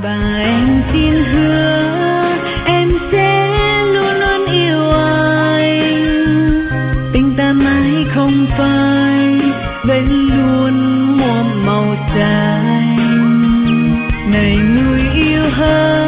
Và em xin hứa em sẽ luôn luôn yêu anh. Tình ta mãi không phai, vẫn luôn muôn màu xanh. Này người yêu hỡi,